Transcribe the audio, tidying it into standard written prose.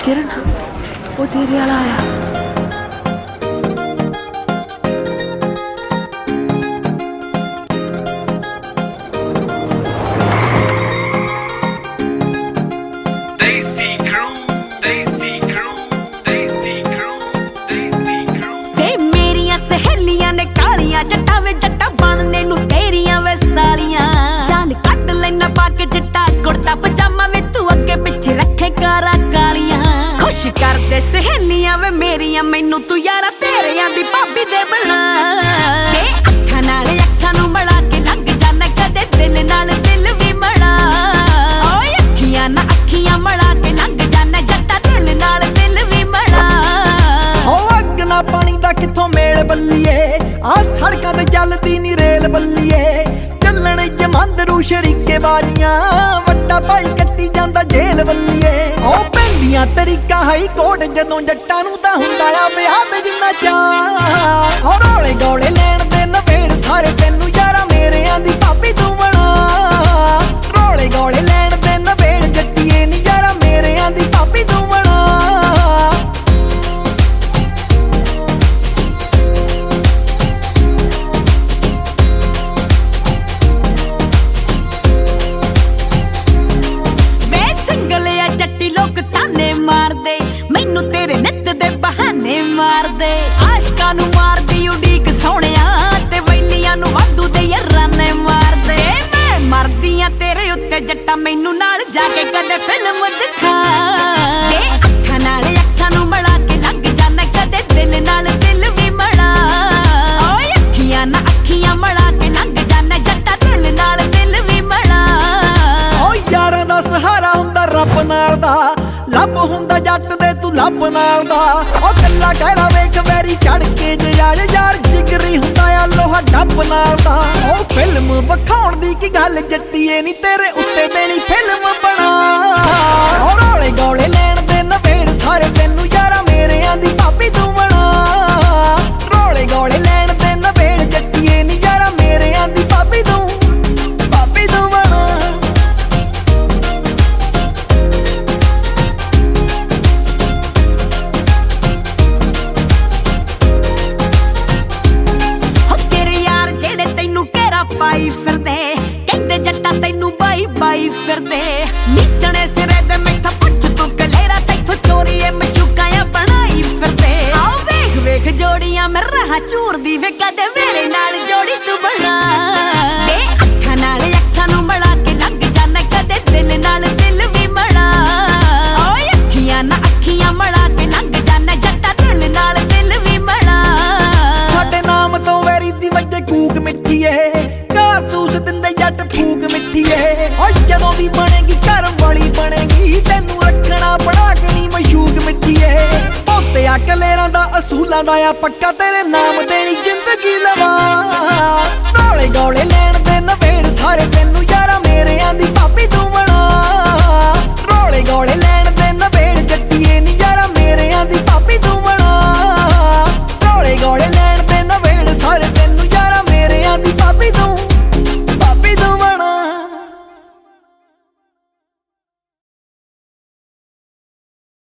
किरण वो तेरे वाला आया। मेरिया सहेलियां ने कालियां जट्टा वे जट्टा बनने नू तेरियां वे सालियां जान कट लेना पाके चिट्टा कुर्ता पजामा वे तू अगे पिछे रखे कारा कालियां खुश कर दे सहेलियां वे मेरियां मैनू तू यारा तेरियां दी भाभी दे बना अखां नाल अखां नू मिला के लंघ जाना कदे दिल नाल दिल भी मिला ओए अखियां ना अखियां मिला के लंघ जाना जट्टा दिल नाल दिल भी मिला ओ अग ना पानी दा किथों मेल बल्लीए आ सड़कां ते चलदी नी रेल बल्लीए ਚੱਲਣ ਜਮੰਦਰੂ ਸ਼ਰੀਕੇ ਬਾਜੀਆਂ ਵੱਡਾ ਭਾਈ ਕੱਟੀ ਜਾਂਦਾ ਜੇਲ ਵੱਲੀਏ ਉਹ ਪੈਂਦੀਆਂ ਤਰੀਕਾ ਹਾਈ ਕੋਰਟ ਜਦੋਂ ਜੱਟਾਂ ਨੂੰ ਤਾਂ ਹੁੰਦਾ ਆ ਵਿਆਹ ਤੇ ਜਿੰਨਾ ਚਾਹ ਉਹ ਰੋਲੇ ਗੋਲੇ ਲੈਣ ਦੇ ਨਵੇੜ ਸਾਰੇ ਤੈਨੂੰ ਯਾਰਾ ਮੇਰਿਆਂ ਦੀ ਭਾਬੀ ਤੂੰ ਬਣਾ ਰੋਲੇ ਗੋਲੇ ਲੈਣ ਦੇ ਨਵੇੜ ਜੱਟੀਏ ਨੀ ਯਾਰਾ ਮੇਰਿਆਂ ਦੀ ਭਾਬੀ ਤੂੰ ਬਣਾ लोग ताने मार दे मैनू तेरे नित दे बहाने मार दे आशकां नू मार दी उड़ीक सोहणिया ते वैलियां नू वाधू दे याराने मार दे मैं मरदी आ तेरे उत्ते जट्टा मैनू नाल जाके कदे फिल्म दिखा अखां नाल अखां नू मिला के लंघ जाना कदे दिल नाल दिल भी मिला ओए अखियां ना अखियां मिला के लंघ जाना जट्टा दिल नाल दिल भी मिला ओ यारां दा सहारा हुंदा रब नाल दा ਲੱਭ ਹੁੰਦਾ ਜੱਟ ਦੇ ਤੂੰ ਲੱਭ ਨਾਲ ਦਾ ਉਹ ਕੱਲਾ ਕਹਿਰਾ ਵੇਖ ਵੈਰੀ ਚੜ ਕੇ ਯਾਰ ਯਾਰ ਜਿਗਰੀ ਹੁੰਦਾ ਆ ਲੋਹਾ ਡੱਬ ਨਾਲ ਦਾ ਉਹ ਫਿਲਮ ਵਿਖਾਉਣ ਦੀ ਕੀ ਗੱਲ ਜੱਟੀਏ ਨੀ ਤੇਰੇ ਉੱਤੇ ਦੇਣੀ ਫਿਲਮ ਬਣਾ ਉਹ ਰੋਲੇ ਗੋਲੇ ਲੈਣ ਦੇ ਨਵੇੜ ਸਾਰੇ ਤੈਨੂੰ ਯਾਰਾ ਮੇਰਿਆਂ ਦੀ ਭਾਬੀ ਤੂੰ ਬਣਾ ਰੋਲੇ ਗੋਲੇ ਲੈਣ ਦੇ ਨਵੇੜ ਜੱਟੀਏ ਨੀ ਯਾਰਾ ਮੇਰਿਆਂ ਦੀ ਭਾਬੀ ਤੂੰ ਬਣਾ ਪਾਈ ਫਿਰਦੇ ਕਹਿੰਦੇ ਜੱਟਾ ਤੈਨੂੰ ਬਾਈ ਬਾਈ ਫਿਰਦੇ ਨਿਸਣੇ ਸਿਰੇ ਦੇ ਮੈਥਾ ਪੁੱਛ ਤੂੰ ਕਲੇਰਾ ਤੈਥੋਂ ਚੋਰੀਏ ਮਚੂਕਾਇਆ ਬਣਾਈ ਫਿਰਦੇ ਆਓ ਵੇਖ ਵੇਖ ਜੋੜੀਆਂ ਮੈਂ ਰਹਾ ਚੂਰਦੀ ਵੇ ਕਦੇ ਮੇਰੇ ਨਾਲ ਜੋੜੀ ਤੂੰ ਬਣਾ ਅੱਖਾਂ ਨਾਲ ਅੱਖਾਂ ਨੂੰ ਮਿਲਾ ਕੇ ਲੰਘ ਜਾਣਾ ਕਦੇ ਦਿਲ ਨਾਲ ਦਿਲ ਵੀ ਮਿਲਾ ਓਏ ਅੱਖੀਆਂ ਨਾ ਅੱਖੀਆਂ ਮਿਲਾ ਕੇ ਲੰਘ ਜਾਣਾ ਜੱਟਾ ਦਿਲ ਨਾਲ ਦਿਲ ਵੀ ਮਿਲਾ ਸਾਡੇ ਨਾਮ ਤੋਂ ਵੈਰੀ ਦੀ ਵਜੇ ਕੂਕ ਮਿੱਠੀ ਏ ਕਾਰਤੂਸ ਦਿੰਦੇ ਜੱਟ ਫੂਕ ਮਿੱਠੀਏ ਓ ਜਦੋਂ ਵੀ ਬਣੇਗੀ ਘਰ ਵਾਲੀ ਬਣੇਗੀ ਤੈਨੂੰ ਰੱਖਣਾ ਬਣਾ ਕੇ ਨੀ ਮਸ਼ੂਕ ਮਿੱਠੀਏ ਪੋਤਿਆ ਕਲੇਰਾਂ ਦਾ ਅਸੂਲਾਂ ਦਾ ਆ ਪੱਕਾ ਤੇਰੇ ਨਾਮ ਦੇਣੀ ਜ਼ਿੰਦਗੀ ਲਵਾ ਰੋਲੇ ਗੋਲੇ ਲੈਣ ਦੇ ਨਵੇੜ ਸਾਰੇ ਤੈਨੂੰ ਯਾਰਾ ਮੇਰਿਆਂ ਦੀ ਭਾਬੀ ਤੂੰ ਬਣਾ ਰੋਲੇ ਗੋਲੇ ਲੈਣ